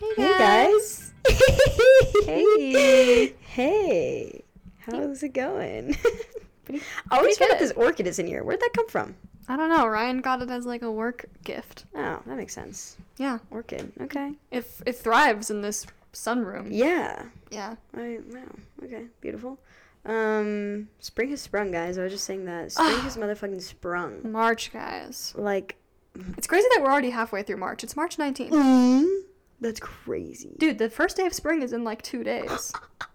Hey guys. Hey. Hey. How's it going? I always forget this orchid is in here. Where'd that come from? I don't know. Ryan got it as like a work gift. Oh, that makes sense. Yeah. Orchid. Okay. It thrives in this sunroom. Yeah. Yeah. Wow. Okay. Beautiful. Spring has sprung, guys. I was just saying that. Spring has motherfucking sprung. March, guys. Like, it's crazy that we're already halfway through March. It's March 19th. That's crazy. Dude, the first day of spring is in like 2 days.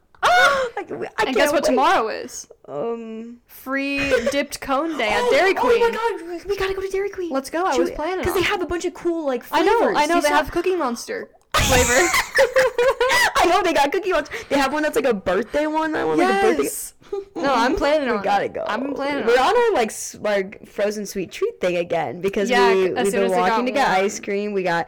And guess what tomorrow is? Free dipped cone day at Dairy Queen. Oh my god, we gotta go to Dairy Queen. Let's go. I was planning because they have a bunch of cool like I flavors. know. They have Cookie Monster flavor. I know they got Cookie Monster. They have one that's like a birthday one. That one like a birthday. No, I'm planning on. We gotta go. I've been planning. We're on our like frozen sweet treat thing again because we've been walking to get ice cream. We got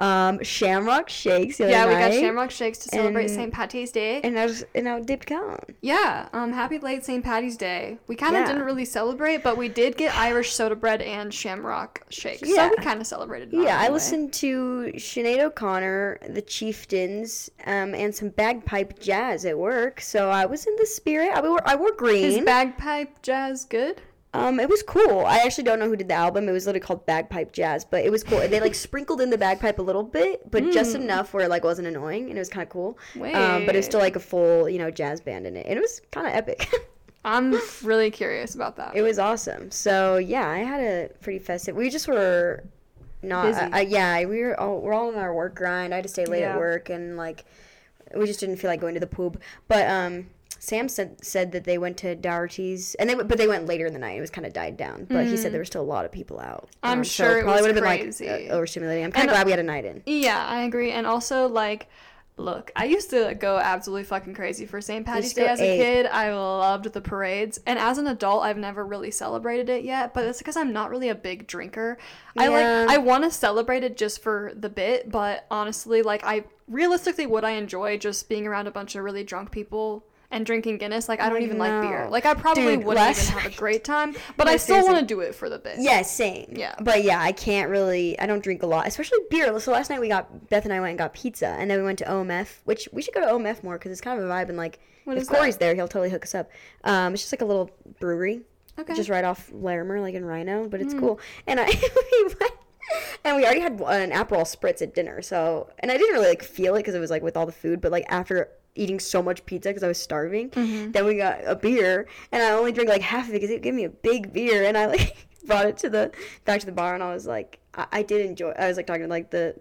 Shamrock Shakes the other night. We got Shamrock Shakes to celebrate St. Patty's Day. And now dipped cone. Yeah, happy late St. Patty's Day. We kind of didn't really celebrate, but we did get Irish soda bread and Shamrock Shakes. Yeah. So we kind of celebrated. I listened to Sinead O'Connor, the Chieftains, and some bagpipe jazz at work. So I was in the spirit. I wore green. Is bagpipe jazz good? It was cool. I actually don't know who did the album. It was literally called Bagpipe Jazz, but it was cool. They like sprinkled in the bagpipe a little bit, but just enough where it like wasn't annoying, and it was kind of cool. But it was still like a full, jazz band in it, and it was kind of epic. I'm really curious about that. It was awesome. So yeah, I had a pretty festive. We just were not. Busy. We're all in our work grind. I had to stay late at work, and like we just didn't feel like going to the pub. But Sam said that they went to Doherty's, but they went later in the night. It was kind of died down, but he said there were still a lot of people out. I'm sure it probably would have been like overstimulating. I'm kind of glad we had a night in. Yeah, I agree. And also, like, look, I used to go absolutely fucking crazy for St. Patty's Day as a kid. I loved the parades, and as an adult, I've never really celebrated it yet. But it's because I'm not really a big drinker. Yeah. I want to celebrate it just for the bit, but honestly, like, would I enjoy just being around a bunch of really drunk people and drinking Guinness? Like, I don't even like beer. Like, I probably wouldn't even have a great time, but I still want to do it for the bit. Yeah, same. Yeah. But yeah, I don't drink a lot, especially beer. So last night Beth and I went and got pizza, and then we went to OMF, which we should go to OMF more because it's kind of a vibe, and like, if Corey's there, he'll totally hook us up. It's just like a little brewery. Okay. Just right off Larimer, like in Rhino, but it's cool. And we went, and we already had an Aperol Spritz at dinner, so, and I didn't really like feel it because it was like with all the food, but like after eating so much pizza because I was starving, then we got a beer, and I only drank like half of it because it gave me a big beer, and I like brought it back to the bar, and I was like, I did enjoy. I was like talking to like the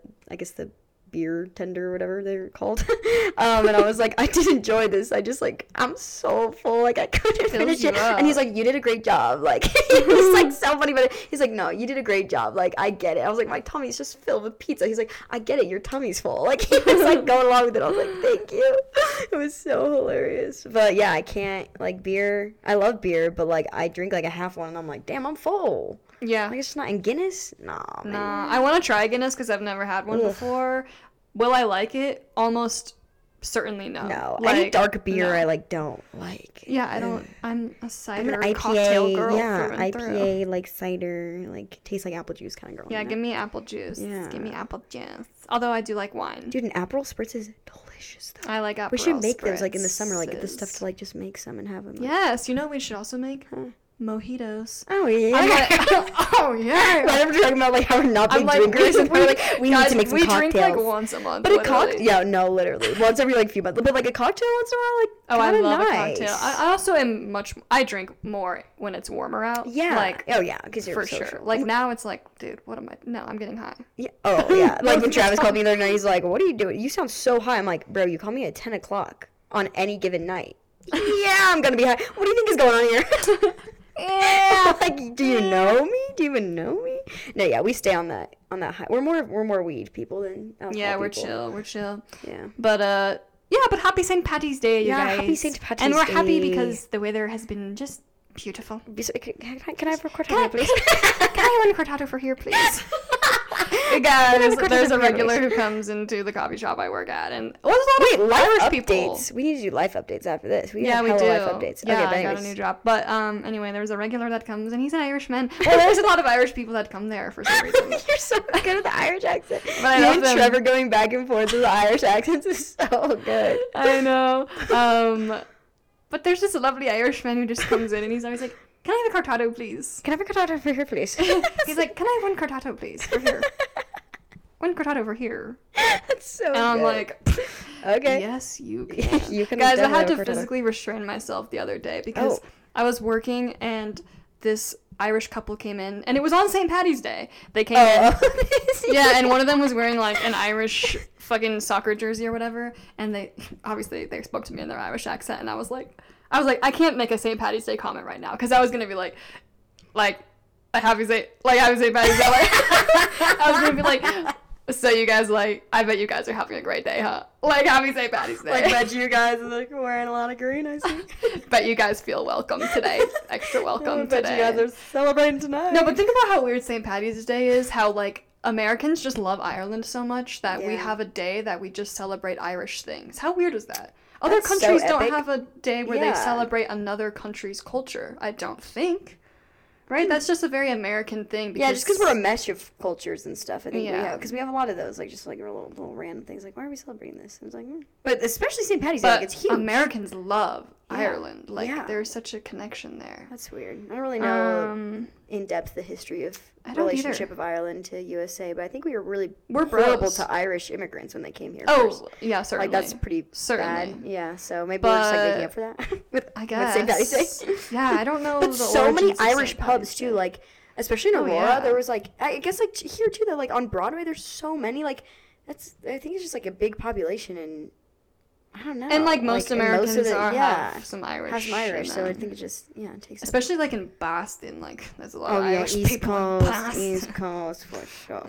beer tender or whatever they're called, and I was like, I did enjoy this. I just like, I'm so full, like I couldn't finish it. And he's like, you did a great job. Like, it was like so funny, but he's like, no, you did a great job. Like, I get it. I was like, my tummy's just filled with pizza. He's like, I get it, your tummy's full. Like, he was like going along with it. I was like, thank you. It was so hilarious. But yeah, I can't, like, beer, I love beer, but like I drink like a half one and I'm like, damn, I'm full. Yeah. Like, it's just not in Guinness. Nah. I want to try Guinness because I've never had one before. Will I like it? Almost certainly no. No. Like, any dark beer I like don't like. Yeah, I don't. I'm a cider IPA, cocktail girl. Yeah, through and IPA through. like cider, like tastes like apple juice kind of girl. Yeah, give me apple juice. Yeah. Give me apple juice. Although I do like wine. Dude, an Aperol Spritz is delicious though. I like Aperol. We should make Spritz. those like in the summer, like get the stuff to like just make some and have them. Like, yes, you know we should also make mojitos. Oh yeah. I'm like, oh yeah. Right, I'm talking about like how we're not big drinkers, and we're like, we need to make some cocktails. We drink like once a month. But a cocktail, yeah, no, literally once every like few months. But like a cocktail once in a while, like I love nice. a cocktail. I also am I drink more when it's warmer out. Yeah. Like because you're for social. sure. Like now it's like, dude, what am I? No, I'm getting high. Yeah. Oh yeah. Like when Travis called me the other night, he's like, "What are you doing? You sound so high." I'm like, "Bro, you call me at 10 o'clock on any given night." Yeah, I'm gonna be high. What do you think is going on here? Yeah. Like, do you know me? Do you even know me? No, yeah, we stay on that high. We're more weed people than alcohol Yeah, we're people. chill. Yeah. But but happy St. Patty's Day, you guys. Yeah, happy St. Patty's Day. And we're happy because the weather has been just beautiful. Can I have a cortado, please? Can I have one cortado for here, please? Guys, there's a regular who comes into the coffee shop I work at, and there's a lot of Irish people. We need to do life updates after this. We do. Life updates. Yeah, okay, I got a new job. But anyway, there's a regular that comes, and he's an Irishman. Well, there's a lot of Irish people that come there for some reason. You're so good at the Irish accent. But I love them. Trevor going back and forth with the Irish accents is so good. I know. But there's this lovely Irishman who just comes in, and he's always like, "Can I have a cortado, please? Can I have a cortado for here, please?" He's like, "Can I have one cortado, please, for here? One cortado over here." That's so good. And I'm like, okay. Yes, you can. You can. Guys, I had to physically restrain myself the other day because I was working and this Irish couple came in, and it was on St. Patty's Day. They came in. Yeah, and one of them was wearing like an Irish fucking soccer jersey or whatever, and they spoke to me in their Irish accent, and I was like, I can't make a St. Patty's Day comment right now because I was gonna be like happy St. Patty's Day. I was gonna be like, so you guys I bet you guys are having a great day, huh? Like, happy St. Patty's Day. Bet you guys are like wearing a lot of green, I see. Bet you guys feel welcome today. Extra welcome today. Bet you guys are celebrating tonight. No, but think about how weird St. Patty's Day is, how, like, Americans just love Ireland so much that we have a day that we just celebrate Irish things. How weird is that? Other countries don't have a day where they celebrate another country's culture, I don't think. Right? That's just a very American thing. Because just because we're a mesh of cultures and stuff. I think because we have a lot of those, like, just, like, little random things. Like, why are we celebrating this? And it's like, But especially St. Patty's Day, like, it's huge. Americans love Ireland. Like, there's such a connection there. That's weird. I don't really know in depth the history of relationship of Ireland to USA, but I think we're horrible to Irish immigrants when they came here. Oh, yeah, certainly. Like, that's pretty bad. Yeah, so maybe we're just, like, making up for that. I guess. With St. Patty's Day. Yeah, I don't know. But so many Irish pubs, too, like, especially in Aurora, there was, like, I guess, like, here, too, that, like, on Broadway, there's so many, like, I think it's just, like, a big population, and I don't know. And, like, most Americans have some Irish. So I think it just, it takes... Especially, like, in Boston, like, there's a lot of Irish people in Boston. East Coast, for sure.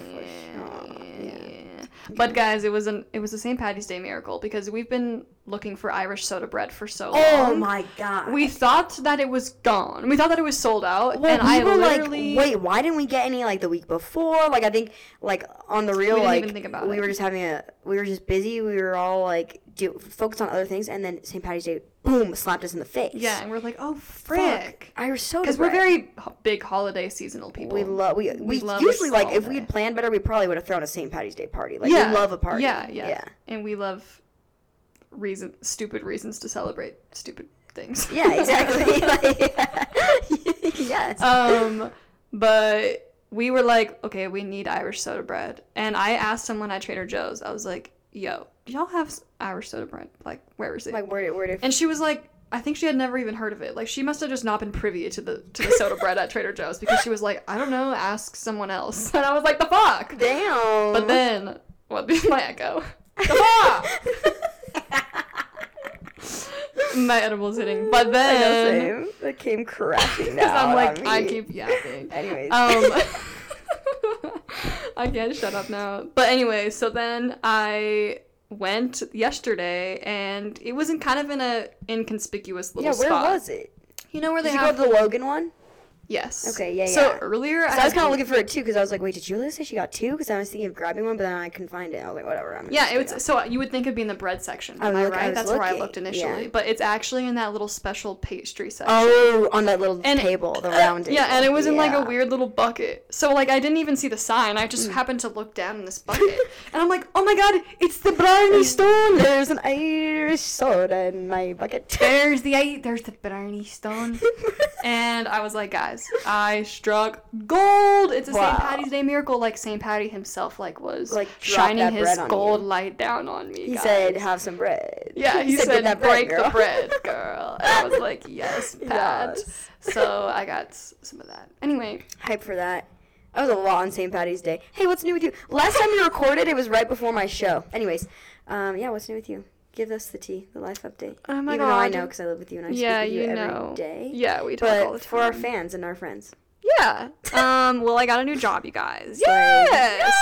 Yeah. But, guys, it was a St. Patty's Day miracle, because we've been looking for Irish soda bread for so long. Oh, my God. We thought that it was gone. We thought that it was sold out, and I literally... Like, wait, why didn't we get any, like, the week before? Like, I think, like, on the real, like, we were just we were just busy. We were all, like... focused on other things, and then St. Patty's Day, boom, slapped us in the face. Yeah, and we're like, oh, frick. Irish soda bread. Because we're very big holiday seasonal people. We love usually, like, if we had planned better, we probably would have thrown a St. Patty's Day party. Like, we love a party. Yeah. And we love stupid reasons to celebrate stupid things. Yeah, exactly. Yes. But we were like, okay, we need Irish soda bread. And I asked someone at Trader Joe's, I was like, yo, do y'all have Irish soda bread? Like, where is it? Like, where And she was like, I think she had never even heard of it. Like, she must have just not been privy to the soda bread at Trader Joe's, because she was like, I don't know, ask someone else. And I was like, the fuck? Damn. But then, this is my echo. The fuck? My edible's hitting. But then... It came crashing down. I'm like, I keep yapping. Anyways. I can't shut up now. But anyway, so then I went yesterday, and it was in a inconspicuous little spot. Yeah, where was it? You know where Did you go to the Logan one? Yes. Okay, yeah. So earlier, I was kind of looking for it too, because I was like, wait, did Julia say she got two? Because I was thinking of grabbing one, but then I couldn't find it. I was like, whatever. So you would think it'd be in the bread section. Am I right? That's where I looked initially. Yeah. But it's actually in that little special pastry section. Oh, on that little table, the round table. Yeah, and it was in like a weird little bucket. So like I didn't even see the sign. I just happened to look down in this bucket, and I'm like, oh my god, it's the Blarney Stone. There's an Irish soda in my bucket. There's the Blarney Stone. And I was like, guys, I struck gold. It's a St. Patty's Day miracle. Like St. Patty himself, was shining his gold light down on me. He said, "Have some bread." Yeah, he said, "Break the bread, girl." And I was like, "Yes, Pat." Yes. So I got some of that. Anyway, hype for that. I was a lot on St. Patty's Day. Hey, what's new with you? Last time we recorded, it was right before my show. Anyways, what's new with you? Give us the tea, the life update. Oh my God. God. I know because I live with you and I speak with you every day. Yeah, we talk all the time. For our fans and our friends. Yeah. Well, I got a new job, you guys. Yes.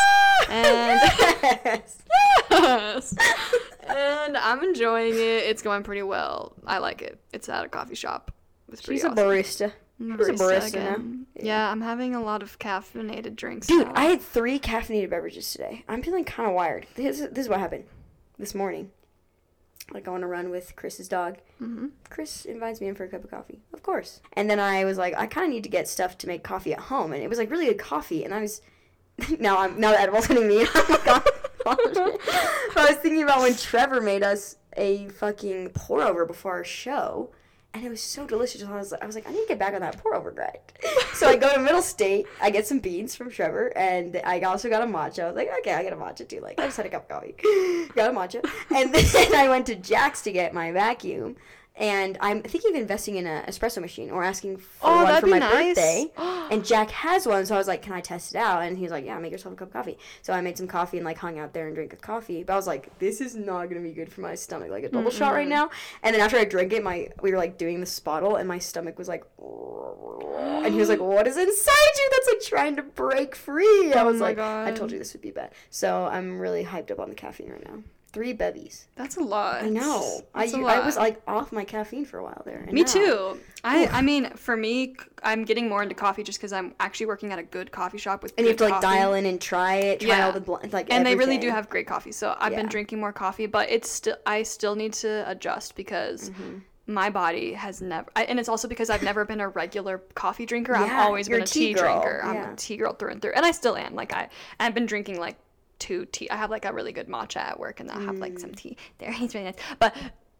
Yes. And I'm enjoying it. It's going pretty well. I like it. It's at a coffee shop. It's pretty awesome. She's a barista. I'm a barista again. Yeah, I'm having a lot of caffeinated drinks. Dude, now. I had 3 caffeinated beverages today. I'm feeling kind of wired. This is what happened this morning. Like, I want to run with Chris's dog. Mm-hmm. Chris invites me in for a cup of coffee. Of course. And then I was like, I kind of need to get stuff to make coffee at home. And it was, like, really good coffee. And I was... now the edible's hitting me. Oh, my God. But I was thinking about when Trevor made us a fucking pour-over before our show. And it was so delicious. I was like, I need to get back on that pour-over grind. So I go to Middle State. I get some beans from Trevor. And I also got a matcha. I was like, okay, I get a matcha too. Like, I just had a cup of coffee. Got a matcha. And then I went to Jack's to get my vacuum. And I'm thinking of investing in an espresso machine or asking for one for my birthday. And Jack has one, so I was like, can I test it out? And he was like, yeah, make yourself a cup of coffee. So I made some coffee and, like, hung out there and drank the coffee. But I was like, this is not going to be good for my stomach. Like, a double shot right now. And then after I drank it, we were, like, doing the spottle, and my stomach was like, and he was like, what is inside you that's, like, trying to break free? I was like, God. I told you this would be bad. So I'm really hyped up on the caffeine right now. 3 bevies. That's a lot. I know. I was like off my caffeine for a while there. Me too. I mean, for me, I'm getting more into coffee just because I'm actually working at a good coffee shop with. And you have to like dial in and try all the like. And they really do have great coffee. So I've been drinking more coffee, but I still need to adjust because. My body has never, and it's also because I've never been a regular coffee drinker. I've always been a tea drinker. I'm a tea girl through and through, and I still am. Like I've been drinking like 2 tea. I have like a really good matcha at work, and I'll have like some tea there. It's really nice, but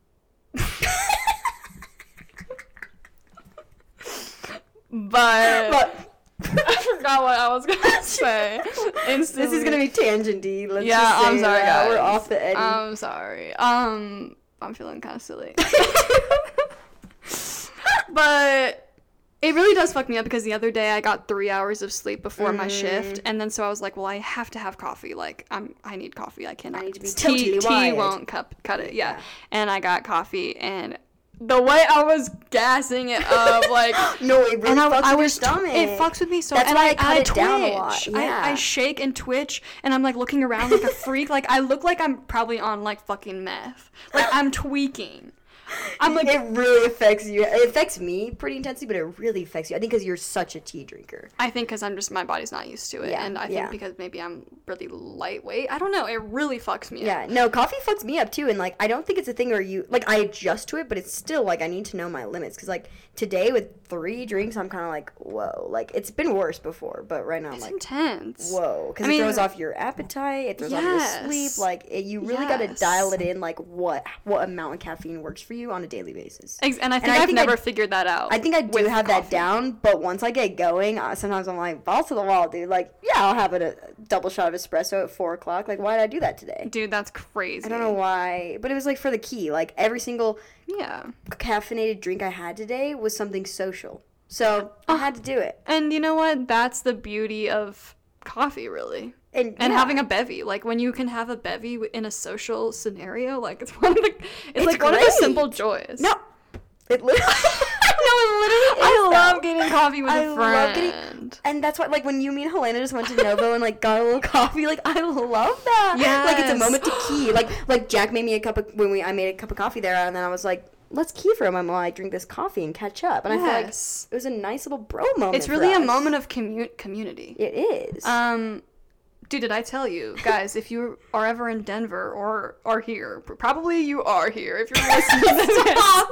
I forgot what I was gonna say. Instantly. This is gonna be tangent-y. I'm sorry, guys. We're off the eddy. I'm sorry. I'm feeling kind of silly. But it really does fuck me up because the other day I got 3 hours of sleep before my shift, and then so I was like, well, I have to have coffee. Like I need coffee. I cannot. I need to be tea won't cut it. Yeah. And I got coffee, and the way I was gassing it up, like no, it really fucks with your stomach. It fucks with me so. That's why I cut it twitch. down a lot. Yeah. I shake and twitch, and I'm like looking around like a freak. Like I look like I'm probably on like fucking meth. Like I'm tweaking. I'm like, it really affects you. It affects me pretty intensely, but it really affects you. I think because you're such a tea drinker. I think because my body's not used to it, and I think because maybe I'm really lightweight. I don't know. It really fucks me up. Yeah, no, coffee fucks me up too, and like I don't think it's a thing where you like I adjust to it, but it's still like I need to know my limits because like today with 3 drinks, I'm kind of like whoa. Like it's been worse before, but right now I'm like intense. Whoa, because it throws off your appetite, it throws off your sleep. Like you really got to dial it in, like what amount of caffeine works for you on a daily basis. And I think I've never figured that out. I think I do have that down, but once I get going, sometimes I'm like, balls to the wall, dude. Like, yeah, I'll have a double shot of espresso at 4 o'clock. Like, why did I do that today? Dude, that's crazy. I don't know why, but it was like for the key. Like, every single caffeinated drink I had today was something social. So, I had to do it. And you know what? That's the beauty of coffee, really. And having a bevy, like when you can have a bevy in a social scenario, like it's one of the simple joys. No, it literally. I love getting coffee with a friend. And that's why, like, when you, me and Helena just went to Novo and like got a little coffee, like I love that. Yeah, like it's a moment to key. Like Jack made me I made a cup of coffee there, and then I was like, let's key for a moment while I drink this coffee and catch up. And I feel like it was a nice little bro moment. It's really a moment of community. It is. Dude, did I tell you, guys, if you are ever in Denver or are here, probably you are here if you're listening to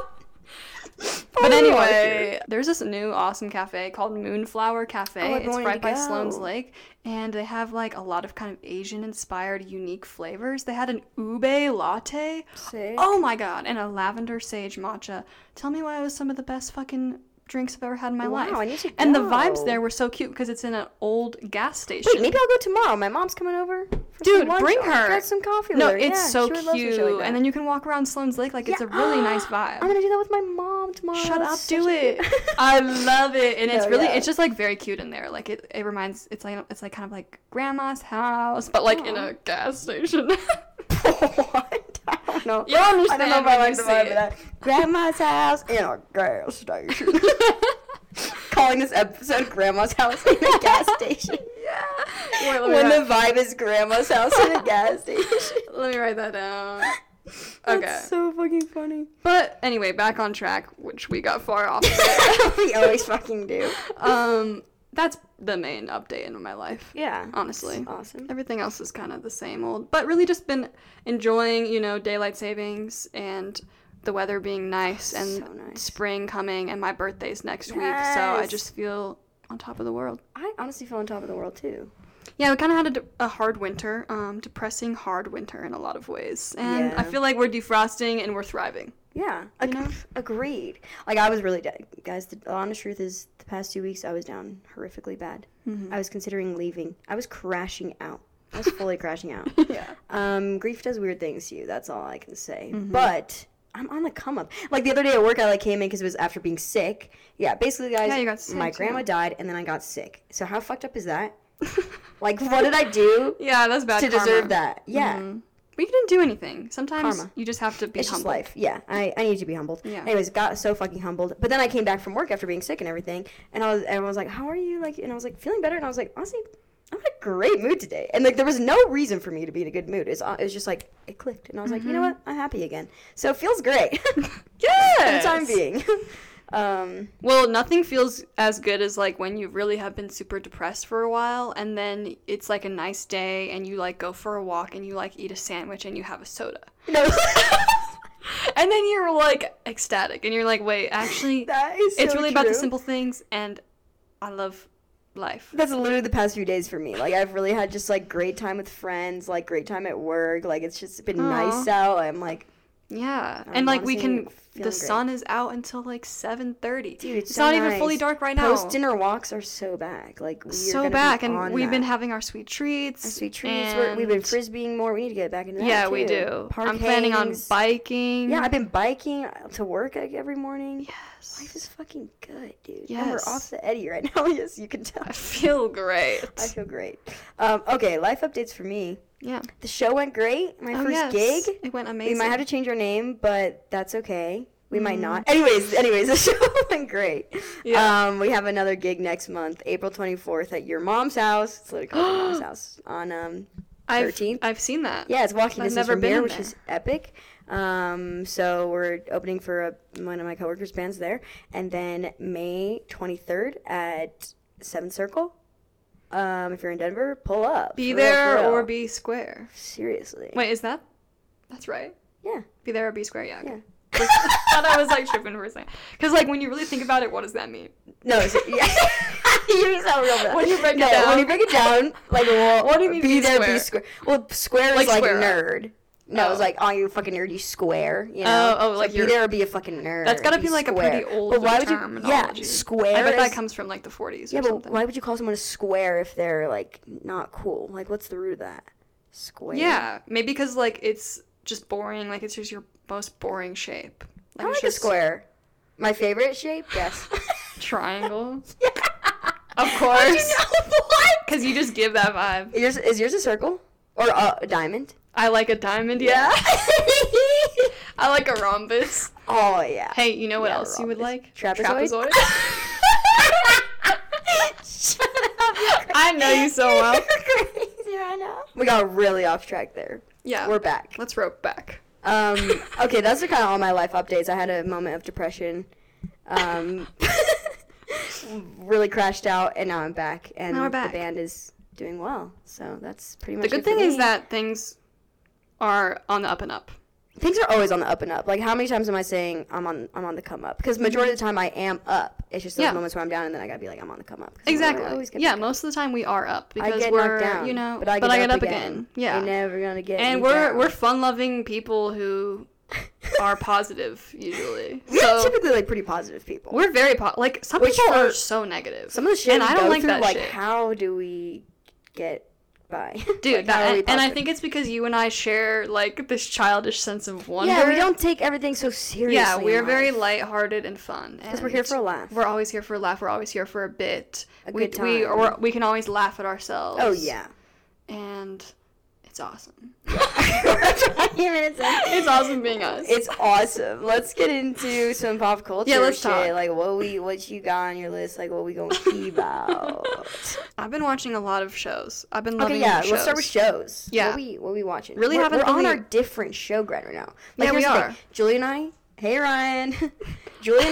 this. But anyway, there's this new awesome cafe called Moonflower Cafe. It's right by Sloan's Lake, and they have like a lot of kind of Asian-inspired unique flavors. They had an ube latte. Sick. Oh my god, and a lavender sage matcha. Tell me why it was some of the best fucking drinks I've ever had in my life. I need to go. And the vibes there were so cute because it's in an old gas station. Wait, maybe I'll go tomorrow. My mom's coming over. Dude, bring her. Get some coffee. No, it's so cute. Like and then you can walk around Sloan's Lake like it's a really nice vibe. I'm gonna do that with my mom tomorrow. Shut up, do it. I love it, and it's just like very cute in there. Like it reminds. It's like kind of like grandma's house, but like in a gas station. What? I don't know. You understand? I don't know if I like the vibe of that. Grandma's house in a gas station. Calling this episode Grandma's House in a Gas Station. Yeah. When the vibe is Grandma's house in a gas station. Let me write that down. Okay. That's so fucking funny. But anyway, back on track, which we got far off. We always fucking do. That's the main update in my life. Yeah. Honestly. Awesome. Everything else is kind of the same old. But really just been enjoying, daylight savings and the weather being nice and so nice. Spring coming and my birthday's next week. So I just feel on top of the world. I honestly feel on top of the world too. Yeah, we kind of had a hard winter, depressing hard winter in a lot of ways. And I feel like we're defrosting and we're thriving. Yeah, agreed. Like, I was really guys, the honest truth is the past 2 weeks I was down horrifically bad. I was considering leaving. I was crashing out. I was fully crashing out. Yeah. Grief does weird things to you. That's all I can say. But I'm on the come up. Like, the other day at work, I came in because it was after being sick. Yeah, basically, guys, you got sick, my grandma died, and then I got sick. So how fucked up is that? Like, what did I do? Yeah, that's bad to karma. deserve that? Yeah. We didn't do anything. Sometimes Karma. you just have to be It's humble. just life. Yeah, I need to be humbled. Yeah. Anyways, got so fucking humbled. But then I came back from work after being sick and everything, and everyone was like, "How are you?" Like, and I was like, feeling better. And I was like, honestly, I'm in a great mood today. And like, there was no reason for me to be in a good mood. It was just like it clicked, and I was like, you know what? I'm happy again. So it feels great. Yes. For the time being. Well, nothing feels as good as like when you really have been super depressed for a while, and then it's like a nice day, and you like go for a walk, and you like eat a sandwich, and you have a soda. No. And then you're like ecstatic, and you're like, wait, actually, That is so it's really about the true. simple things, and I love life. That's literally the past few days for me. Like, I've really had just like great time with friends, like great time at work. Like, it's just been nice out. I'm like, Yeah, I'm and like we honestly can. The feeling sun is out until like 7:30. dude, it's not so even fully nice. dark right now. Post dinner walks are so back. Like, we are So gonna back, be and on we've been that. having our sweet treats. Our sweet treats. and- We've been frisbeeing more. We need to get back into that. Yeah, too. we do. I'm planning on Parkings. biking. Yeah, I've been biking to work like, every morning. Yes. Life is fucking good, dude. Yes. And we're off the Eddie right now. Yes, you can tell. I feel great. I feel great. Okay, life updates for me. Yeah. The show went great. My first gig. It went amazing. We might have to change our name, but that's okay. We might not. Anyways, the show went great. Yeah. We have another gig next month, April 24th at your mom's house. It's literally called your mom's house on 13th. I've seen that. Yeah, it's walking I've distance never from been here, in which there. is epic. So we're opening for one of my coworkers' bands there, and then May 23rd at 7th Circle. If you're in Denver, pull up. Be For real, there for real. or be square. Seriously. Wait, is that? That's right. Yeah. Be there or be square. Yeah. Okay. Yeah. I thought I was like tripping for a second. Because like when you really think about it, what does that mean? No, yeah. You sound real bad. When you break it No, down. when you break it down, like, well, What do you mean be be there, square? be square. Well, square Like is like square up. nerd. No, Oh. it's like, oh, you fucking nerd, you square. You know? Oh, So like be you're- there or be a fucking nerd. That's gotta Be be like square. a pretty old But why would terminology. Yeah, square. I bet that is- comes from like the 40s Yeah, or but something. why would you call someone a square if they're like not cool? Like, what's the root of that? Square. Yeah, maybe because like it's just boring. Like it's just your most boring shape. I like it's a just square. My favorite shape? Yes. triangle. Yeah. Of How'd course. you know what? Because you just give that vibe. Is yours a circle? Or a diamond? I like a diamond, yeah. I like a rhombus. Oh, yeah. Hey, you know what Yeah, else you would rhombus. like? Trapezoid? Shut up. I know you so well. You're crazy right now. We got really off track there. Yeah. We're back. Let's rope back. Okay, those are kind of all my life updates. I had a moment of depression. Really crashed out, and now I'm back. And Now we're back. the band is doing well. So that's pretty The much good it for thing is me. that things are on the up and up. Things are always on the up and up. Like, how many times am I saying I'm on the come up? Because majority of the time I am up. It's just those Yeah. moments where I'm down, and then I gotta be like, I'm on the come up. 'Cause Exactly. I always get Yeah, back up. most of the time we are up I because get we're, knocked down, you know, but I get up again. Yeah. You're never gonna get And me down. we're fun-loving people who are positive usually. We're So typically like pretty positive people. we're very like some Which people are for so negative. Some of the shit and we I don't go like through, that like, shit. how do we get by? Dude, Like, how are we and I positive? think it's because you and I share like this childish sense of wonder. Yeah, we don't take everything so seriously. Yeah, we're in very life. lighthearted and fun. Because we're here for a laugh. We're always here for a laugh. We're always here for a bit. A we good time. we can always laugh at ourselves. Oh yeah. And It's awesome. It's awesome being us. It's awesome. Let's get into some pop culture. Yeah, let's shit. talk. Like what you got on your list? Like what we gonna keep out? I've been watching a lot of shows. I've been loving shows. Let's start with shows. Yeah. What we watching? Really we're haven't on our different show grind right now. Like, yeah, we are. Julia and I. Hey Ryan. Julia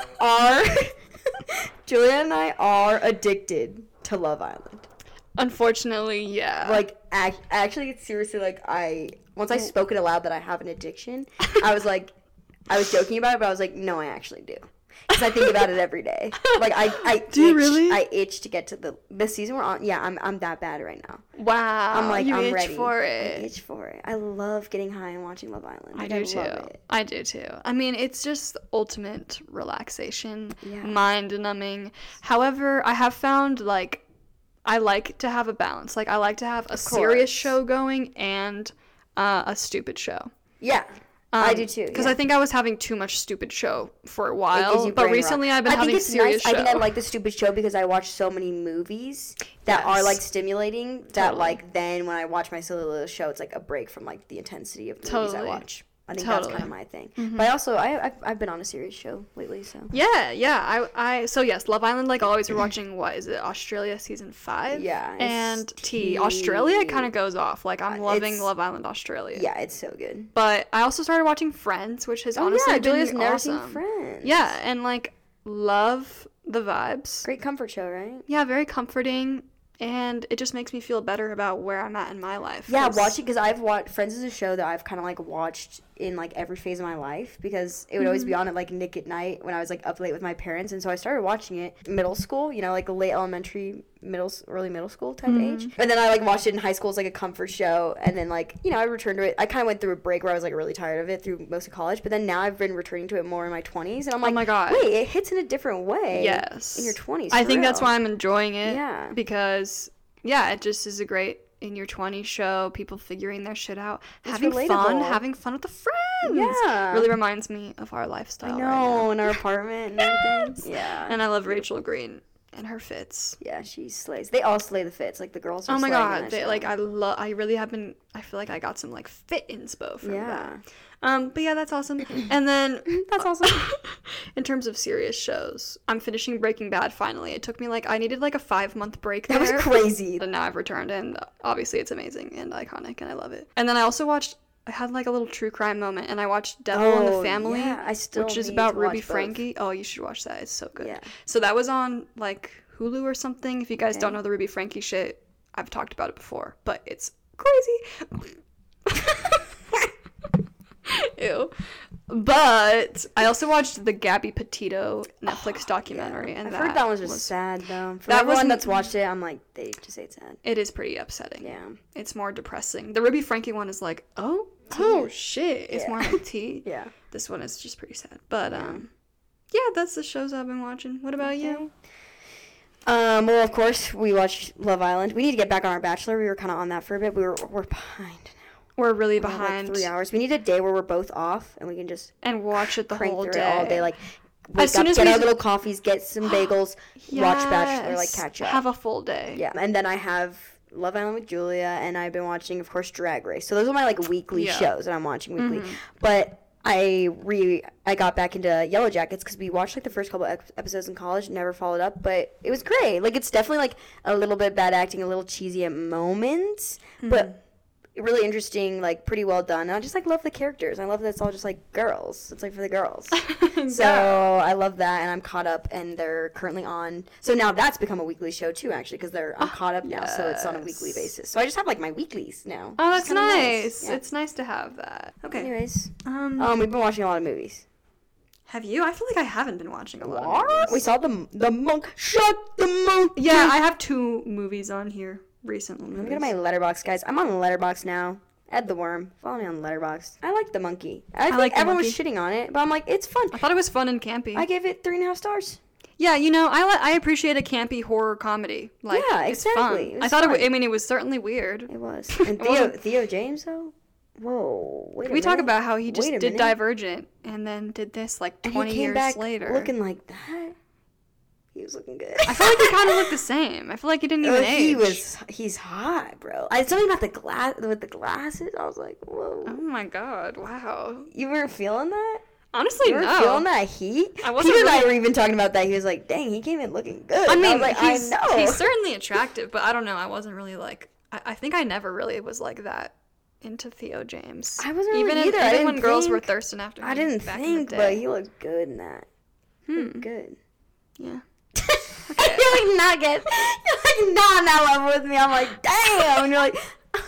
and I are addicted to Love Island. Unfortunately, yeah. Like, actually, seriously, like, once I spoke it aloud that I have an addiction, I was joking about it, but I was like, no, I actually do. Because I think about it every day. Like, Do you really? I itch to get to the season we're on. Yeah, I'm that bad right now. Wow. I'm like, I'm itch ready. for it. I itch for it. I love getting high and watching Love Island. Like, I do love too. it. I do too. I mean, it's just ultimate relaxation, Yeah. mind numbing. However, I have found, like, I like to have a balance. Like, I like to have a serious show going and a stupid show. Yeah, I do too. Because I think I was having too much stupid show for a while, but recently I've been having serious show. I think I like the stupid show because I watch so many movies that are, like, stimulating that, like, then when I watch my silly little show, it's, like, a break from, like, the intensity of the movies I watch. I think that's kind of my thing. Mm-hmm. But also, I've been on a serious show lately, so. Yeah. So yes, Love Island, like always, we're watching, what is it, Australia season 5? Yeah. And T. Australia kind of goes off. Like, I'm loving Love Island Australia. Yeah, it's so good. But I also started watching Friends, which has honestly been Julia's never awesome. seen Friends. Yeah, and, like, love the vibes. Great comfort show, right? Yeah, very comforting. And it just makes me feel better about where I'm at in my life. Yeah, watching, because I've watched, Friends is a show that I've kind of, like, watched in, like, every phase of my life, because it would always be on at, like, Nick at Night when I was, like, up late with my parents, and so I started watching it middle school, you know, like, late elementary, early middle school type age, and then I, like, watched it in high school as, like, a comfort show, and then, like, you know, I returned to it. I kind of went through a break where I was, like, really tired of it through most of college, but then now I've been returning to it more in my 20s, and I'm like, oh my God. Wait, it hits in a different way. Yes. In your 20s, I think that's why I'm enjoying it. Yeah. Because, yeah, it just is a great in your 20s show, people figuring their shit out, it's having fun with the friends. Yeah. Really reminds me of our lifestyle. I know, right now. in our apartment and everything. Yeah. And I love Rachel Green and her fits. Yeah, she slays. They all slay the fits. Like, the girls are oh my slaying God. in that They, show. like, I really have been, I feel like I got some, like, fit inspo from Yeah. that. But yeah, that's awesome. And then That's awesome. in terms of serious shows, I'm finishing Breaking Bad finally. It took me, like, I needed, like, a 5-month break there. That was crazy. And now I've returned, and obviously it's amazing and iconic, and I love it. And then I also watched, I had, like, a little true crime moment, and I watched Devil in the Family, yeah, which is about Ruby Franke. Oh, you should watch that. It's so good. Yeah. So that was on, like, Hulu or something. If you guys don't know the Ruby Franke shit, I've talked about it before, but it's crazy. Ew. But I also watched the Gabby Petito Netflix documentary, and I've heard that was just sad, though. For that everyone wasn't- that's watched it, I'm like, they just say it's sad. it is pretty upsetting. Yeah. It's more depressing. The Ruby Franke one is like, oh shit. It's more like tea. Yeah. This one is just pretty sad. But yeah, that's the shows I've been watching. What about you? Well, of course, we watched Love Island. We need to get back on our Bachelor. We were kind of on that for a bit. We're behind now. We're really We have, behind. like 3 hours. We need a day where we're both off and we can just And watch it the crank whole through day. it all day. Like, wake As soon up, as get we- our little coffees, get some bagels, watch Bachelor, like, Yes. catch up. Have a full day. Yeah, and then I have Love Island with Julia, and I've been watching, of course, Drag Race. So those are my, like, weekly shows that I'm watching weekly. But I got back into Yellow Jackets because we watched, like, the first couple episodes in college, never followed up, but it was great. Like, it's definitely, like, a little bit bad acting, a little cheesy at moments, but really interesting, like, pretty well done. And I just, like, love the characters. I love that it's all just, like, girls. It's, like, for the girls. So I love that, and I'm caught up, and they're currently on. So now that's become a weekly show, too, actually, because I'm caught up now, so it's on a weekly basis. So I just have, like, my weeklies now. Oh, that's It's kinda nice. Yeah. It's nice to have that. Okay. Anyways, we've been watching a lot of movies. Have you? I feel like I haven't been watching a lot of movies. We saw the monk. Shut the monk. Yeah, I have 2 movies on here. Recent movies. Let me go to my Letterboxd, guys. I'm on Letterboxd now. Ed the Worm. Follow me on Letterboxd. I like The Monkey. I think like The everyone was Monkey. shitting on it, but I'm like, it's fun. I thought it was fun and campy. I gave it 3.5 stars. Yeah, you know, I appreciate a campy horror comedy. Like, Yeah, it's exactly. fun. It I was thought fun. I mean, it was certainly weird. It was. And wasn't- Theo James, though? Whoa. Wait a We minute. talk about how he just Wait a did minute. Divergent and then did this like And 20 he came years back later. looking like that? He was looking good. I feel like he kind of looked the same. I feel like he didn't even age. He's hot, bro. Something about with the glasses. I was like, whoa. Oh my god! Wow. You weren't feeling that? Honestly, you weren't feeling that heat? I wasn't. Peter and I were even talking about that. He was like, dang, he came in looking good. I mean, I was like, I know. He's certainly attractive, but I don't know. I wasn't really like. I think I never really was like that into Theo James. I wasn't really either. Even when girls were thirsting after him. I didn't think, but he looked good in that. Good. Yeah. Okay. You're like not on that level with me. I'm like, damn. And you're like,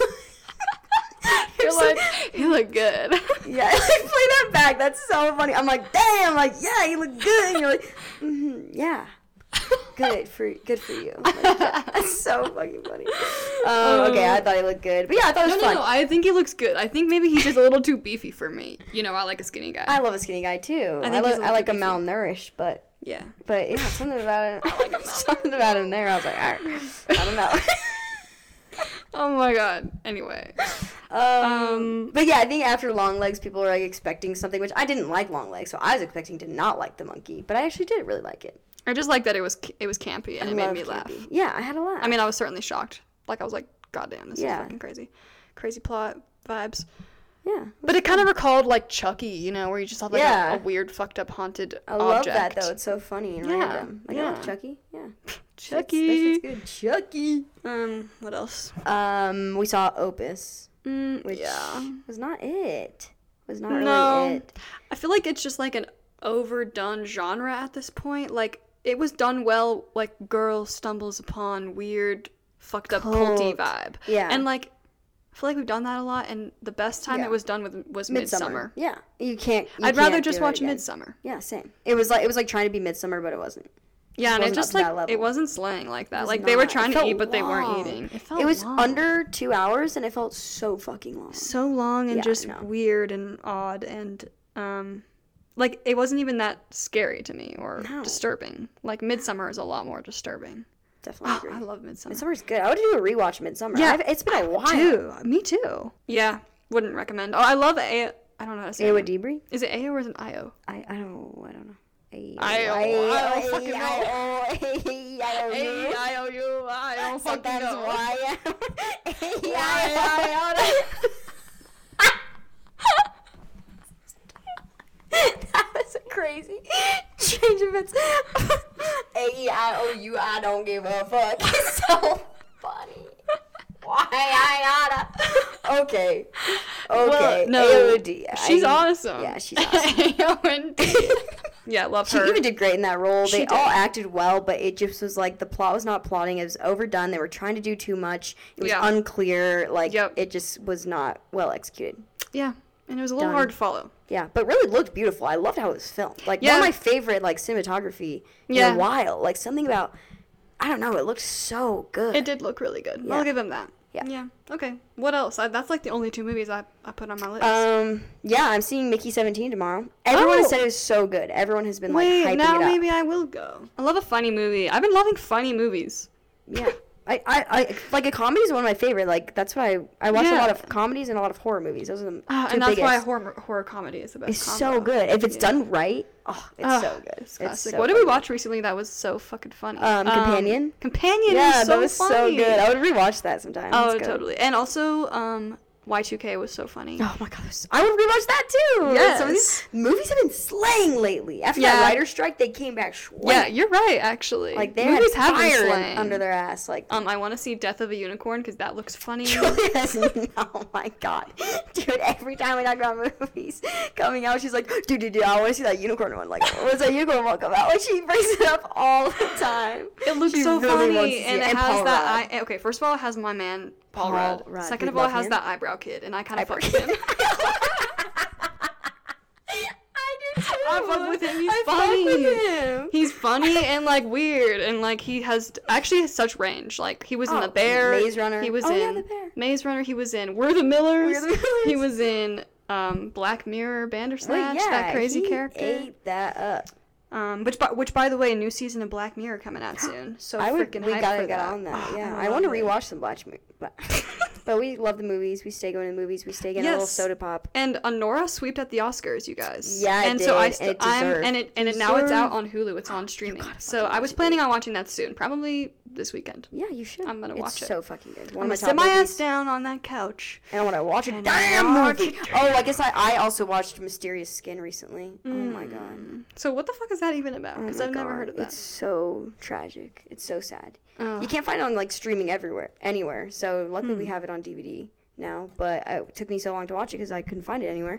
you look good. Yeah, play that back. That's so funny. I'm like, damn. Like, yeah, you look good. And you're like, yeah. Good for you. Like, yeah, that's so fucking funny. Okay, I thought he looked good, but yeah, I thought it was fun. No, I think he looks good. I think maybe he's just a little too beefy for me. You know, I like a skinny guy. I love a skinny guy too. I like a malnourished, but yeah, something about it. Something about him there. I was like, I don't know. Oh my god. Anyway. But yeah, I think after Longlegs, people were like expecting something, which I didn't like Longlegs, so I was expecting to not like the monkey, but I actually did really like it. I just like that it was campy and it made me laugh. Yeah, I had a laugh. I mean, I was certainly shocked. Like, I was like, God damn, this is fucking crazy. Crazy plot vibes. Yeah. But it kind of recalled, like, Chucky, you know, where you just have, like, a weird, fucked up, haunted object. I love that, though. It's so funny and random. Like, I love Chucky. Yeah. Chucky. That's good. Chucky. What else? We saw Opus. Which was not it. Was not really it. I feel like it's just, like, an overdone genre at this point. Like, it was done well, like, girl stumbles upon weird, fucked up, culty vibe. Yeah. And, like, I feel like we've done that a lot, and the best time it was done was Midsommar. Yeah. I'd rather just watch Midsommar. Yeah, same. It was like trying to be Midsommar, but it wasn't. Yeah, and it just, like, it wasn't slaying like that. Like, they were trying to eat, but they weren't eating. It was long. Under 2 hours, and it felt so fucking long. So long and just weird and odd, and, like, it wasn't even that scary to me or disturbing. Like, Midsommar is a lot more disturbing. Definitely agree. I love Midsommar. Midsommar's good. I would do a rewatch Midsommar. Yeah, it's been a while. Me too. Yeah, wouldn't recommend. Oh, I love I don't know how to say it. Ayo Debris? Is it Ayo or is it Io? I don't know. I don't fucking know. I don't fucking know. That was a crazy change of events. A-E-I-O-U, I don't give a fuck. It's so funny. Why I oughta. Okay. Well, no, A-O-D. She's awesome. Yeah, she's awesome. A-O-N-D. Yeah, love her. She even did great in that role. They all acted well, but it just was like the plot was not plotting. It was overdone. They were trying to do too much. It was unclear. Like, it just was not well executed. Yeah. And it was a little hard to follow. Yeah, but really looked beautiful. I loved how it was filmed. Like, one of my favorite, like, cinematography in a while. Like, something about, I don't know, it looked so good. It did look really good. Yeah. I'll give him that. Yeah. Okay. What else? That's, like, the only 2 movies I put on my list. Yeah, I'm seeing Mickey 17 tomorrow. Everyone has said it was so good. Everyone has been, hyping it up. Maybe I will go. I love a funny movie. I've been loving funny movies. Yeah. I like a comedy is one of my favorite. Like, that's why I watch a lot of comedies and a lot of horror movies. Those are the two and that's why horror comedy is the best. It's so good if it's done right. It's so good. It's so what did we watch recently that was so fucking funny? Companion. Companion. Yeah, was so that was funny. so good. I would rewatch that sometime. Oh, totally. And also, Y2K was so funny. Oh my god, I would rewatch that too. Yes. Some of these movies have been slaying lately. After that writer strike, they came back swinging. Yeah, you're right, actually. Like, they movies had fire under their ass. Like, I want to see Death of a Unicorn because that looks funny. Oh my god, dude! Every time we talk about movies coming out, she's like, dude, I want to see that unicorn one. Like, when's that unicorn one come out? Like, she brings it up all the time. It looks so funny, and it has that. Okay, first of all, it has my man Paul Rudd. Second of all, it has that eyebrow kid, and I kind of fuck with him. I fuck with him. He's funny. He's funny and, like, weird, and, like, he has such range. Like, he was in The Bear. Maze Runner. He was in The Bear. Maze Runner. He was in We're the Millers. He was in Black Mirror, Bandersnatch. That crazy character. Ate that up. Which by the way, a new season of Black Mirror coming out soon. So we gotta get on that. Yeah, I want to rewatch some Black Mirror. But we love the movies. We stay going to the movies. We stay getting a little soda pop. And Nora sweeped at the Oscars, you guys. Yeah, and it so did. now it's out on Hulu. It's on streaming. So I was planning on watching that soon, probably this weekend. Yeah, you should. I'm gonna watch it. It's so fucking good. I'm gonna sit my ass down on that couch. And I want to watch a damn movie. Oh, I guess I also watched Mysterious Skin recently. Oh my god. So what the fuck is that even about? Because I've never heard of that. It's so tragic. It's so sad. You can't find it on like streaming anywhere. So luckily we have it on DVD now. But it took me so long to watch it because I couldn't find it anywhere.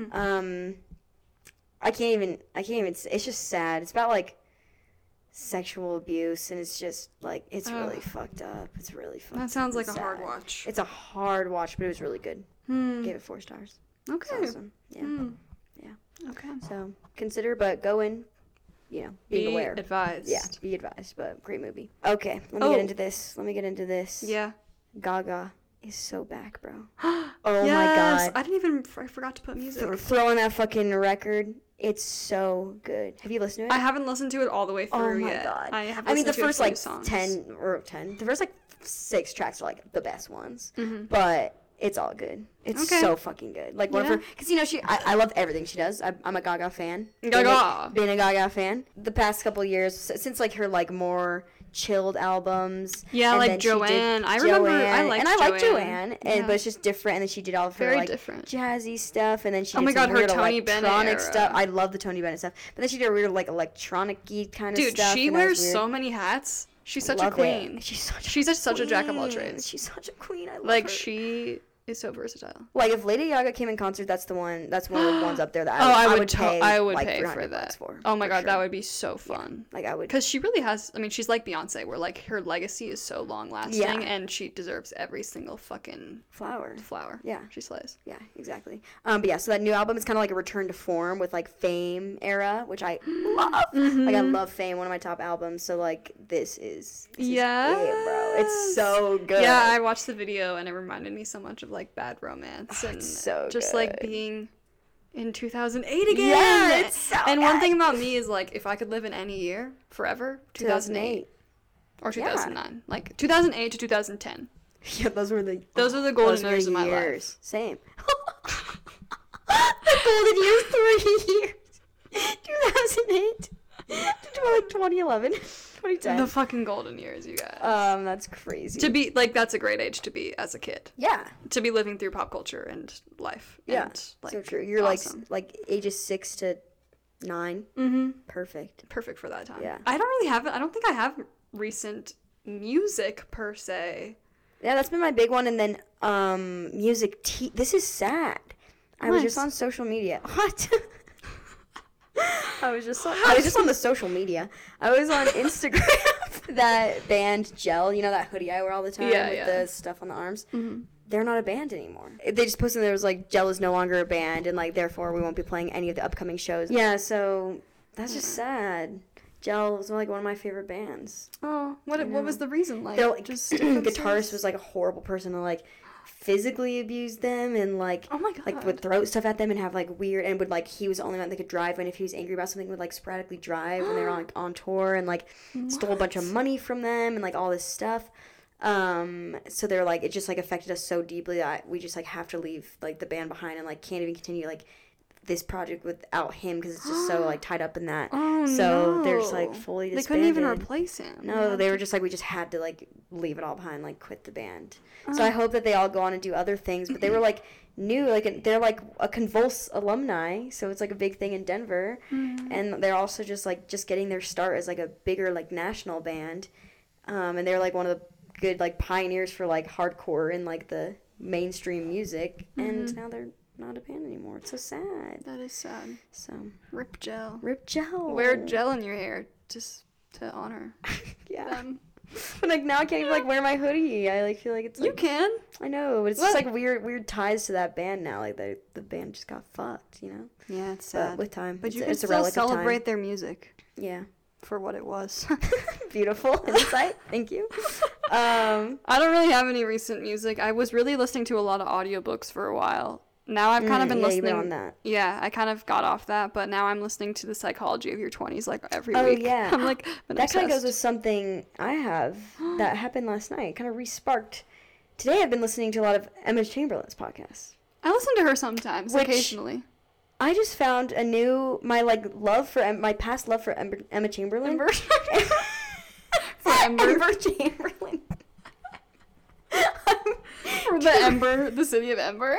I can't even. It's just sad. It's about like sexual abuse, and it's just like it's really fucked up. It's really fucked up. That sounds like a hard watch. It's a hard watch, but it was really good. Gave it 4 stars. Okay. It's awesome. Yeah. Okay. So consider, but go in. Being aware. Advised. Yeah, be advised, but great movie. Okay, let me get into this. Yeah. Gaga is so back, bro. Oh my god. I forgot to put music. Throwing that fucking record. It's so good. Have you listened to it? I haven't listened to it all the way through yet. Oh my god. I mean, the first like songs. 10. The first like 6 tracks are like the best ones. But it's all good. It's so fucking good. Like one of her, because I love everything she does. I'm a Gaga fan. Gaga. Being a Gaga fan. The past couple years, since like her like more chilled albums. Yeah, like Joanne. I remember I liked Joanne, but it's just different. And then she did all of her like different jazzy stuff, and then she did some her weird Tony Bennett stuff. I love the Tony Bennett stuff. But then she did a weird like electronic-y kind of stuff. Dude, she wears so many hats. She's such a queen. She's such a jack of all trades. She's such a queen. I love her. Like she is so versatile. Like if Lady Gaga came in concert, that's one of the ones up there that I would pay like for that. For my god, sure. That would be so fun. Yeah, like I would, because she really has. I mean, she's like Beyonce, where like her legacy is so long lasting, and she deserves every single fucking flower. Yeah, she slays. Yeah, exactly. But yeah, so that new album is kind of like a return to form with like Fame era, which I love. Like I love Fame, one of my top albums. So like this is it, bro. It's so good. Yeah, I watched the video and it reminded me so much of like Bad Romance and so just good. Like being in 2008 again. Yeah, it's so and good. One thing about me is like if I could live in any year forever, 2008 or 2009, like 2008 to 2010. Yeah, those are the golden years of my life. Same. The golden years, 3 years. 2008 to like 2011. 2010. The fucking golden years, you guys. That's crazy. To be like, that's a great age to be as a kid. Yeah. To be living through pop culture and life. Yeah. And, like, so true. You're awesome. like ages 6 to 9. Perfect. Perfect for that time. Yeah. I don't think I have recent music per se. Yeah, that's been my big one. And then music. This is sad. I was just on social media. What? I was just on the social media. I was on Instagram. That band Gel, you know that hoodie I wear all the time with the stuff on the arms. They're not a band anymore. They just posted there was like Gel is no longer a band, and like therefore we won't be playing any of the upcoming shows. Yeah, so that's just sad. Gel was like one of my favorite bands. Oh, what was the reason? Like, just guitarist was like a horrible person to like physically abuse them and like oh my god, like would throw stuff at them and have like weird and would like he was the only one that could drive, and if he was angry about something would like sporadically drive when they were on tour, and like stole a bunch of money from them and like all this stuff. So they're like it just like affected us so deeply that we just like have to leave like the band behind and like can't even continue like this project without him because it's just so like tied up in that. So they're just like fully disbanded. They couldn't even replace him. No, they were just like we just had to like leave it all behind, like quit the band. So I hope that they all go on and do other things, but they were like new, like they're like a Convulse alumni, so it's like a big thing in Denver, and they're also just getting their start as like a bigger like national band, and they're like one of the good like pioneers for like hardcore and like the mainstream music, and now they're not a band anymore. It's so sad. That is sad. So rip Gel. Wear gel in your hair just to honor them. But like now I can't even like wear my hoodie. I like feel like it's like, you can. I know, but it's just like weird ties to that band now. Like the band just got fucked, you know. Yeah, it's sad. But with time, but you can still celebrate their music. Yeah. For what it was. Beautiful insight. Thank you. I don't really have any recent music. I was really listening to a lot of audiobooks for a while. Now I've kind of been listening. You've been on that. Yeah, I kind of got off that, but now I'm listening to The Psychology of Your 20s like every week. Oh yeah. I'm like that kind of goes with something I have that happened last night. It kind of re-sparked today I've been listening to a lot of Emma Chamberlain's podcasts. I listen to her sometimes, occasionally. I just found my past love for Emma Chamberlain. For Ember Chamberlain. For the city of Ember.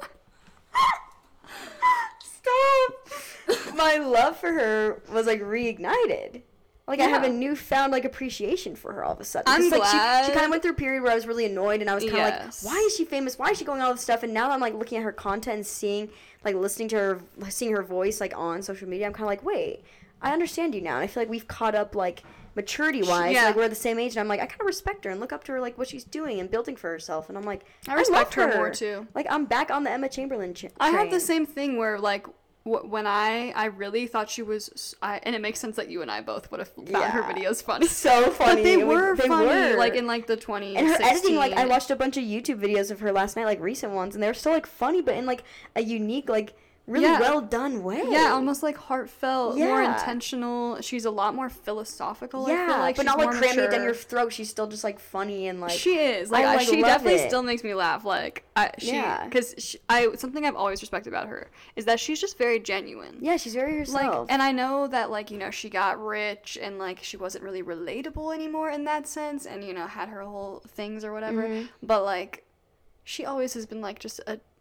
Stop. My love for her was like reignited. Like, I have a newfound, like, appreciation for her all of a sudden. I'm glad. She kind of went through a period where I was really annoyed, and I was kind of like, why is she famous? Why is she going all this stuff? And now that I'm, like, looking at her content and seeing, like, listening to her, seeing her voice, like, on social media, I'm kind of like, wait, I understand you now. And I feel like we've caught up, like, maturity-wise. Yeah. Like, we're the same age, and I'm like, I kind of respect her and look up to her, like, what she's doing and building for herself. And I'm like, I respect her more, too. Like, I'm back on the Emma Chamberlain train. I have the same thing where, like, when I really thought she was, and it makes sense that you and I both would have found her videos funny. So funny. But they were funny, like in like the 2016. And her editing, like, I watched a bunch of YouTube videos of her last night, like recent ones, and they were still like funny, but in like a unique, like really well done way. Yeah, almost like heartfelt, more intentional. She's a lot more philosophical. I feel like, but not like cramming it down your throat. She's still just like funny and like she is. Like she definitely still makes me laugh. Like because something I've always respected about her is that she's just very genuine. Yeah, she's very herself. Like, and I know that like she got rich and like she wasn't really relatable anymore in that sense, and had her whole things or whatever. Mm-hmm. But like she always has been like just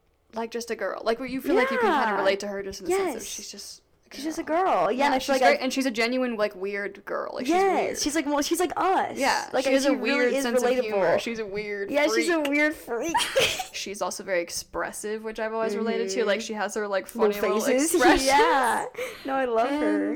a girl. Like, you feel like you can kind of relate to her just in the sense of she's just a girl. Yeah, and and she's a genuine, like, weird girl. Like, she's weird. She's like us. Yeah, like, she has a weird really sense of humor. She's a weird freak. She's a weird freak. She's also very expressive, which I've always related to. Like, she has her, like, funny little faces. Expressions. Yeah. No, I love her.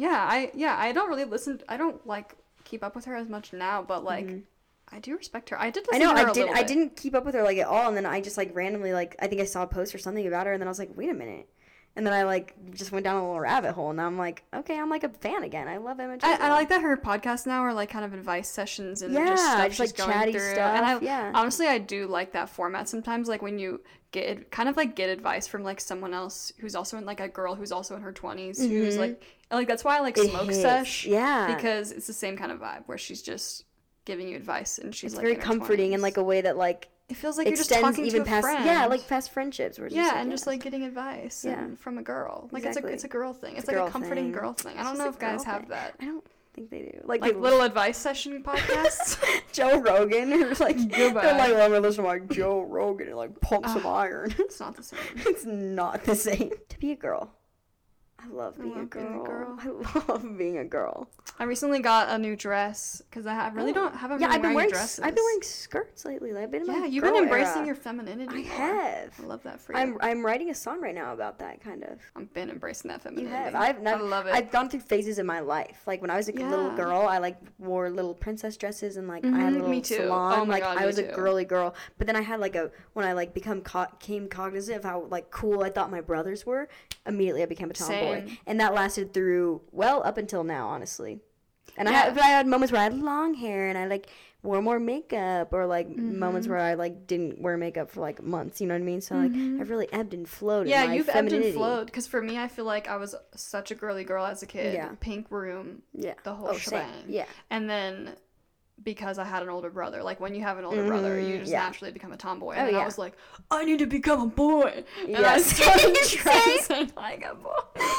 I don't really I don't, like, keep up with her as much now, but, like... Mm-hmm. I do respect her. I did listen to her a little bit. I didn't keep up with her, like, at all, and then I just, like, randomly, like, I think I saw a post or something about her, and then I was like, wait a minute. And then I, like, just went down a little rabbit hole, and now I'm like, okay, I'm, like, a fan again. I love Emma Chamberlain. I like that her podcasts now are, like, kind of advice sessions and just stuff she's like, going chatty through. Stuff. And honestly, I do like that format sometimes, like, when you get advice from, like, someone else who's also in, like, a girl who's also in her 20s, who's, like, that's why I like Smoke Sesh. Yeah. Because it's the same kind of vibe, where she's just giving you advice, and she's, it's like, very comforting 20s. In, like, a way that, like, it feels like you're just talking even to a friend. Yeah, like past friendships. And just like getting advice from a girl. Like it's a girl thing. It's like a comforting girl thing. I don't know if guys have that. I don't think they do. Like little advice session podcasts. Joe Rogan, who's like, goodbye. They're like, let me listen to like Joe Rogan and like pump some iron. It's not the same. It's not the same. To be a girl. I love being a girl. I love being a girl. I recently got a new dress because I haven't been wearing dresses. I've been wearing skirts lately. I've been you've been embracing your femininity. I have. I love that for you. I'm writing a song right now about that kind of. I've been embracing that femininity. You have. I love it. I've gone through phases in my life. Like when I was a little girl, I like wore little princess dresses and like I had a little salon. Oh my God, I was a girly girl. But then I had like when I like became cognizant of how like cool I thought my brothers were. Immediately I became a tomboy, and that lasted through up until now, honestly. And I had moments where I had long hair and I like wore more makeup, or like moments where I like didn't wear makeup for like months. You know what I mean? So like I've really ebbed and flowed. Yeah, in my you've femininity. ebbed and flowed. Because for me, I feel like I was such a girly girl as a kid. Yeah. Pink room. Yeah. The whole shebang. Same. Yeah. And then because I had an older brother, like when you have an older brother, you just naturally become a tomboy. And then I was like, I need to become a boy. And I started dressing like a boy.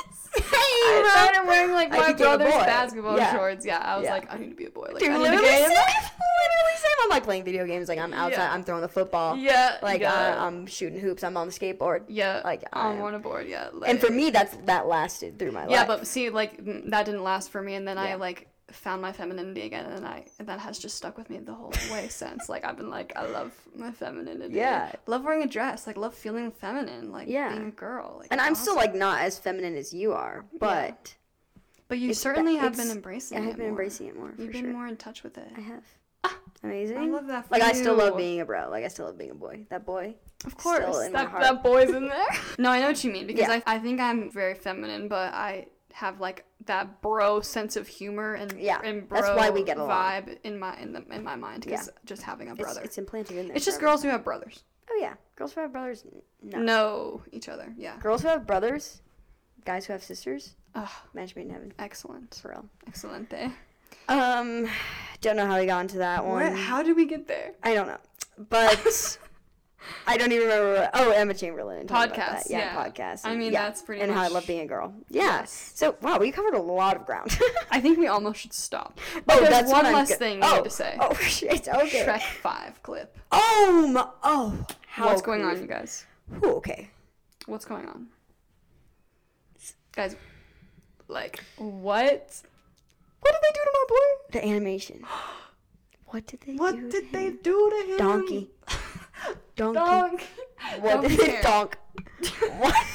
I started wearing like my brother's basketball shorts. Yeah, I was like, I need to be a boy. Like, dude, I need literally to same. I'm like playing video games. Like I'm outside. I'm throwing the football. Yeah. Like I'm shooting hoops. I'm on the skateboard. Yeah. Like I'm on a board. Yeah. Like, and for me, that lasted through my life. Yeah, but see, like that didn't last for me, and then I like found my femininity again, and that has just stuck with me the whole way since. Like I've been like, I love my femininity. Yeah. Love wearing a dress. Like love feeling feminine. Like being a girl. Like, and I'm still like not as feminine as you are, but. Yeah. But you certainly have been embracing it. I have been embracing it more. You've been more in touch with it. I have. Amazing. I love that for like you. I still love being a bro. Like I still love being a boy. That boy. Of course. That boy's in there. No, I know what you mean, because I think I'm very feminine, but I have like that bro sense of humor and bro that's why we get along. Vibe in my mind, because just having a brother. It's implanted in there. It's just girls who have brothers. Oh yeah, girls who have brothers know each other. Yeah. Girls who have brothers, guys who have sisters. Match made in heaven. Excellent. For real. Excellent day. Don't know how we got into that one. How did we get there? I don't know. but I don't even remember. Emma Chamberlain. Podcast. Yeah, podcast. I mean, that's pretty much. And how I love being a girl. Yeah. Yes. So, wow, we covered a lot of ground. I think we almost should stop. But there's one last thing we need to say. Oh, shit. Okay. Shrek 5 clip. What's going on, you guys? Okay. What's going on? Guys, like, what? What did they do to my boy? The animation. What did they do to him? Donkey. Donk. What did they donk? What?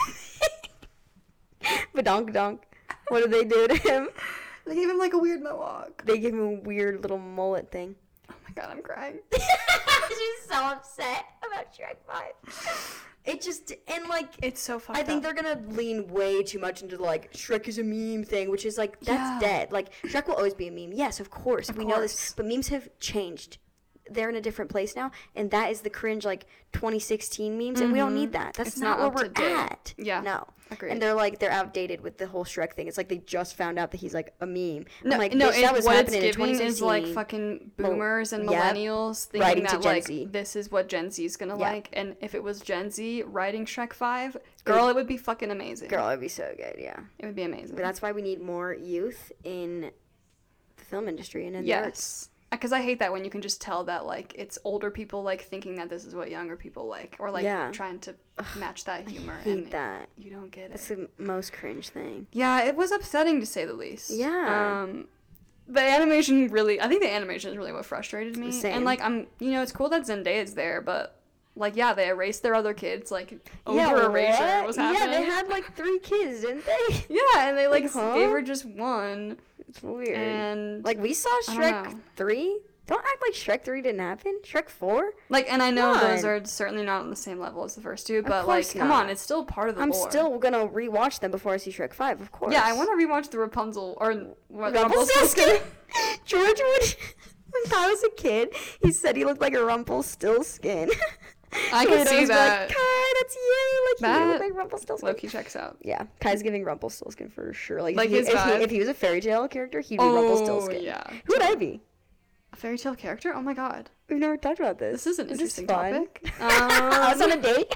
Badonk. What did they do to him? They gave him like a weird mohawk. They gave him a weird little mullet thing. Oh my god, I'm crying. She's so upset about Shrek 5. It just, and like, it's so fucked up. I think they're gonna lean way too much into the like Shrek is a meme thing, which is like that's dead. Like Shrek will always be a meme. Yes, of course, we know this, but memes have changed. They're in a different place now, and that is the cringe like 2016 memes, and we don't need that. That's not where we're at. Yeah, no. Agreed. And they're outdated with the whole Shrek thing. It's like they just found out that he's like a meme. No, I'm like, that was what happening it's giving is like fucking boomers and millennials thinking that like this is what Gen Z is gonna like, and if it was Gen Z writing Shrek 5, girl, it would be fucking amazing. Girl, it would be so good. Yeah, it would be amazing. But that's why we need more youth in the film industry and in the arts. Because I hate that when you can just tell that, like, it's older people, like, thinking that this is what younger people like. Or, like, trying to match that humor. I hate that. You don't get it. That's the most cringe thing. Yeah, it was upsetting, to say the least. Yeah. The animation really... I think the animation is really what frustrated me. Same. And, like, it's cool that Zendaya's there, but... Like, yeah, they erased their other kids. Like, over-erasure was happening. Yeah, they had, like, 3 kids, didn't they? Yeah, and they, like, gave her just 1. It's weird. And... Like, we saw Shrek 3. Don't act like Shrek 3 didn't happen. Shrek 4? Like, and I know those are certainly not on the same level as the first 2, but, like, come on, it's still part of the lore. I'm still gonna rewatch them before I see Shrek 5, of course. Yeah, I want to rewatch the Rapunzel, or Rumpelstiltskin. George would... When Kai was a kid, he said he looked like a Rumpelstiltskin. I can see that. Like, Kai, that's you. Like, you look like Rumpelstiltskin. Loki checks out. Yeah, Kai's giving Rumpelstiltskin for sure. Like if he was a fairy tale character, he'd be Rumpelstiltskin. Yeah. Who would I be? A fairy tale character? Oh my god. We've never talked about this. This is an interesting topic. I was on a date.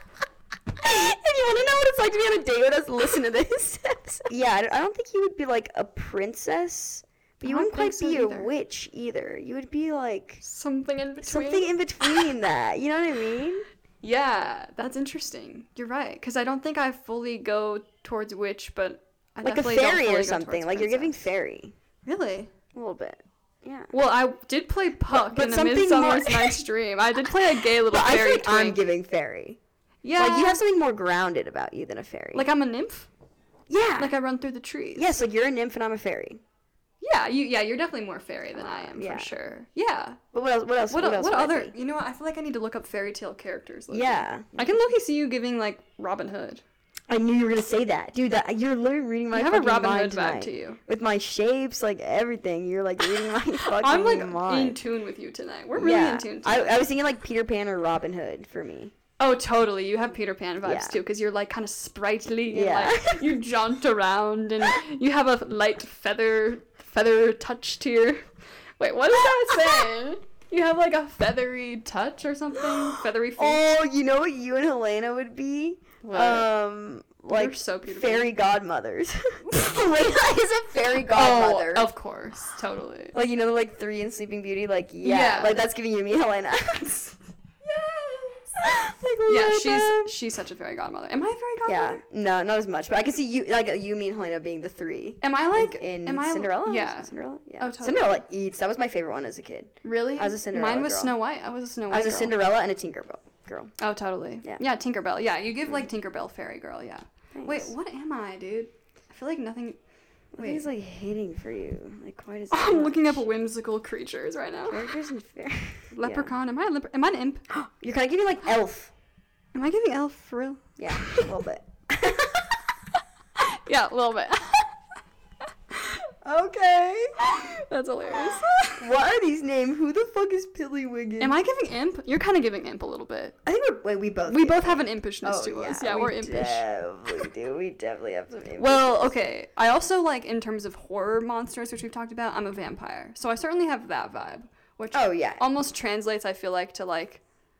If you want to know what it's like to be on a date with us, listen to this. Yeah, I don't think he would be like a princess. But you wouldn't quite be a witch either. You would be like... something in between. Something in between that. You know what I mean? Yeah, that's interesting. You're right. Because I don't think I fully go towards witch, but I like definitely don't fully go towards a fairy or something. Like, you're giving fairy. Really? A little bit. Yeah. Well, I did play Puck in the Midsummer's Night's Dream. I did play a gay little fairy. I think I'm giving fairy. Yeah. Like, you have something more grounded about you than a fairy. Like, I'm a nymph? Yeah. Like, I run through the trees. Yes, like, you're a nymph and I'm a fairy. Yeah, you're definitely more fairy than I am, for sure. Yeah. But what else? What other? You know what? I feel like I need to look up fairy tale characters. Yeah. I can low-key see you giving, like, Robin Hood. I knew you were gonna say that, dude. You're literally reading my. You have a Robin Hood vibe to you. With my shapes, like everything. You're like reading my fucking I'm like mind. in tune with you tonight. We're really in tune. Tonight. I was thinking like Peter Pan or Robin Hood for me. Oh, totally. You have Peter Pan vibes too, because you're like kind of sprightly and like you jaunt around and you have a light feather touch to your. Wait, what is that saying? You have like a feathery touch or something? Feathery feet? Oh, you know what you and Helena would be? What? Like You're so beautiful. Fairy godmothers. Helena is a fairy godmother. Oh, of course. Totally. Like, you know, like 3 in Sleeping Beauty? Like, yeah. Like, that's giving you me, Helena. Yes. Like, she's such a fairy godmother. Am I a fairy godmother? Yeah. No, not as much. But I can see you, like, you, me, and Helena being the 3. Am I like... In Cinderella? Yeah. Cinderella? Yeah. Oh, totally. Cinderella eats. That was my favorite one as a kid. Really? I was a Cinderella Mine was girl. Snow White. I was a Snow White I was a Cinderella and a Tinkerbell girl. Oh, totally. Yeah. Yeah, Tinkerbell. Yeah, you give, like, Tinkerbell fairy girl, yeah. Thanks. Wait, what am I, dude? I feel like nothing... Nothing's, like, hitting for you. Like, quite as I'm looking up whimsical creatures right now. Characters and fairy. Leprechaun. Am I an imp? You're kind of giving, like, elf. Am I giving elf for real? Yeah, a little bit. Yeah, a little bit. Okay. That's hilarious. What are these names? Who the fuck is Pillywiggin? Am I giving imp? You're kind of giving imp a little bit. I think we both. We both have an impishness to us. Yeah, we're impish. Definitely do. We definitely have some impishness. Well, okay. I also like in terms of horror monsters, which we've talked about. I'm a vampire, so I certainly have that vibe. which yeah, almost translates, I feel like, to like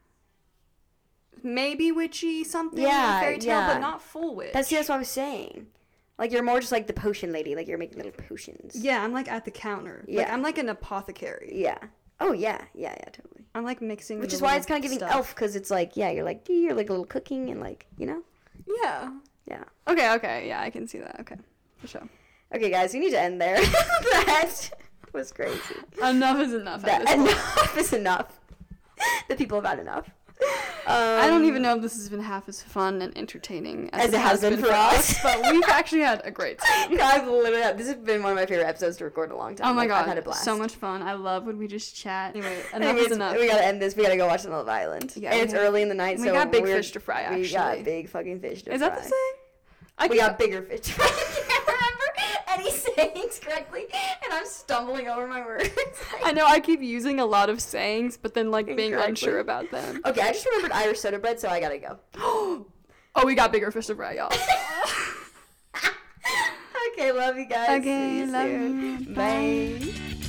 maybe witchy something, like fairy tale, but not full witch. That's what I was saying. Like, you're more just like the potion lady, like you're making little potions. Yeah, I'm like at the counter. Yeah, like, I'm like an apothecary. Yeah. Oh yeah, totally. I'm like mixing, which is why it's kind of giving elf, because it's like, yeah, you're like a little cooking and like, you know. Yeah. Okay, yeah, I can see that. Okay, for sure. Okay, guys, we need to end there. That was crazy. Enough is enough. Enough is enough. The people have had enough. I don't even know if this has been half as fun and entertaining as it has been for us, but we've actually had a great time. This has been one of my favorite episodes to record in a long time. Oh my god, I've had a blast. So much fun. I love when we just chat. Anyway, enough is enough. We gotta end this. We gotta go watch Love Island. Yeah, and it's early in the night, so we got big fish to fry. Actually, we got big fucking fish to fry. Is that the saying? We got bigger fish to fry. I can't remember any sayings correctly, and I'm stumbling over my words. I know I keep using a lot of sayings, but then like being unsure about them. Okay, I just remembered Irish soda bread, so I gotta go. Oh, we got bigger fish to fry, y'all. Okay, love you guys. Okay, love you. Bye.